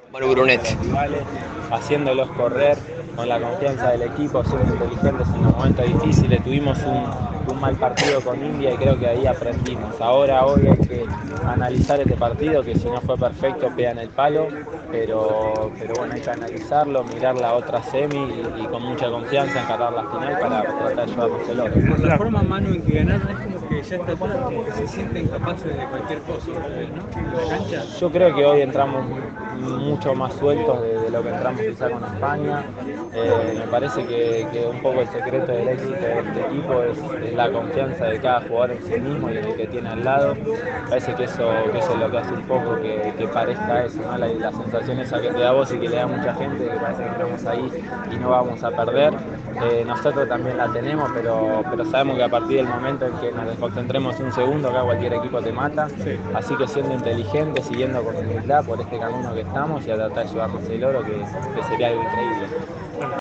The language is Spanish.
Manu Brunet. Rivales, haciéndolos correr con la confianza del equipo, siendo inteligentes en los momentos difíciles. Tuvimos un mal partido con India y creo que ahí aprendimos. Ahora, hoy hay que analizar este partido, que si no fue perfecto, pega en el palo, pero bueno, hay que analizarlo, mirar la otra semi y con mucha confianza encarar la final para tratar de llevarnos el oro. Por la forma, Manu, en que ganaron, es como que ya a esta altura como que se sienten capaces de cualquier cosa ustedes, ¿no? En la cancha. Yo creo que hoy entramos mucho más sueltos de lo que entramos quizá con España. Me parece que un poco el secreto del éxito de este equipo es la confianza de cada jugador en sí mismo y en el que tiene al lado. Parece que eso es lo que hace un poco que parezca eso, ¿no? La sensación esa que te da vos y que le da mucha gente, que parece que estamos ahí y no vamos a perder. Nosotros también la tenemos, pero sabemos que a partir del momento en que nos desconcentremos un segundo, acá cualquier equipo te mata. Sí. Así que siendo inteligentes, siguiendo con humildad por este camino que estamos y a tratar de llevarnos el oro, que sería algo increíble.